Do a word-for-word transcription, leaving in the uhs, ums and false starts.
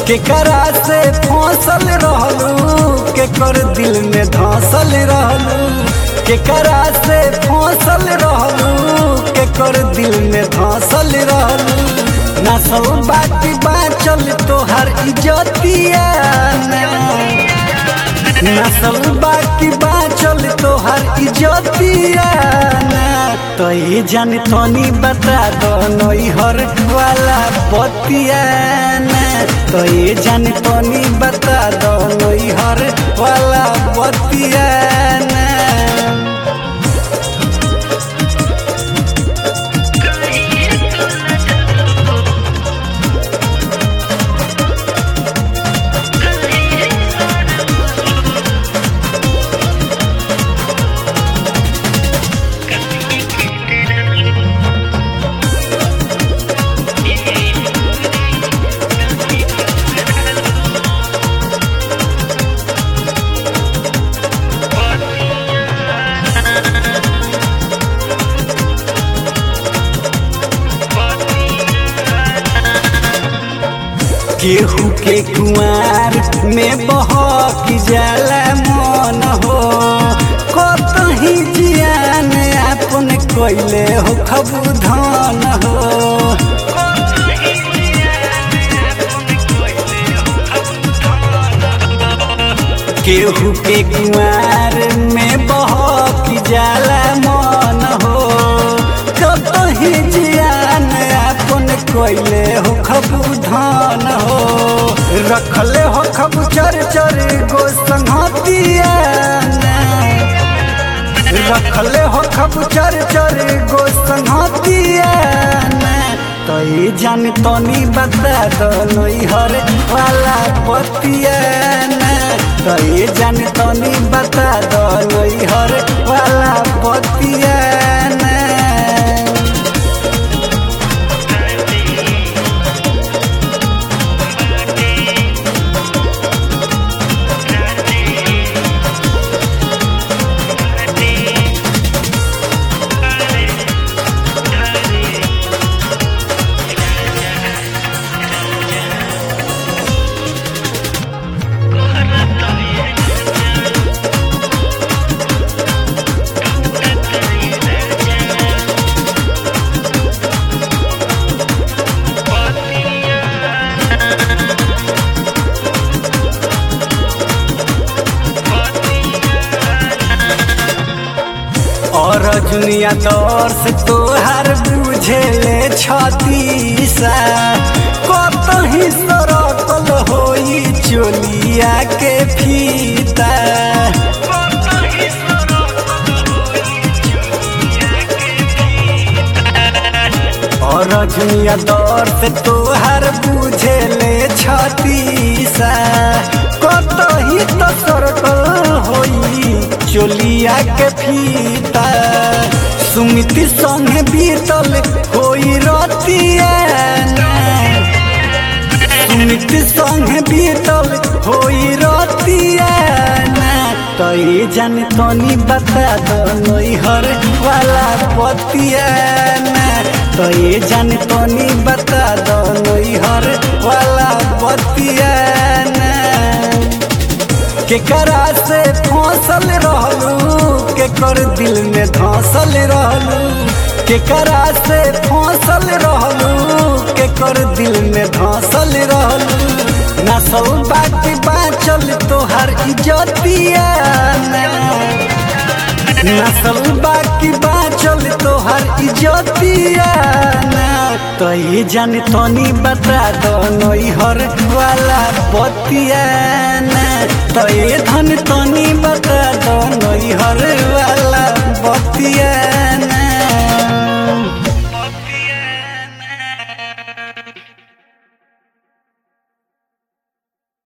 केकरा से फसल रहलू केकर दिल में धसल रहलू केकरा से फसल रहलू केकर दिल में धसल रहलू नसल बाकी बाचल तोहर इज्जतिया नसल बाकी बाचल तोहर इज्जतिया तो ये जान तनी बता दो नैहर वाला बतिया तो ये जान तनी बता दो नैहर वाला बतिया केहू के कुआर में बहक जाला मन हो कतही जियान अपन कैले हो खबू धन हो केहू के कुआर में बहक जाला मन हो कतही जियान अपन कैले हो खबू धन हो रखले हो खबू चर चर गो संगतिया रखले हो खबू चर चर गो संगतिया तो ये जान तनी बता दो नैहर वाला बतिया तो ये जान तनी बता दो नैहर वाला बतिया और दुनिया दौर से तोहर बुझे ले छतीसा कतही सरकल होई चोलिया के फीता और दुनिया दौर से तोहर बुझे ले छतीसा कतही तो सरकल होई चोलिया के फीता सुमिति संगे बीतल होई रतिया सुमिति संगे बीतल होई रतिया तो ये जान तनी बता दो नैहर वाला बतिया तो ये जान तनी बता दो नैहर वाला बतिया केकरा से फसल रहलू केकर दिल में धसल रहलू केकरा से फसल रहलू केकर दिल में धसल रहलू नसल बाकी बाचल तोहर इज्जतिया नसल बाकी बाचल तोहर इज्जतिया तो ये जान तनी बता दो नैहर वाला बतिया तो ये धन तनी बता दो नैहर वाला बतिया।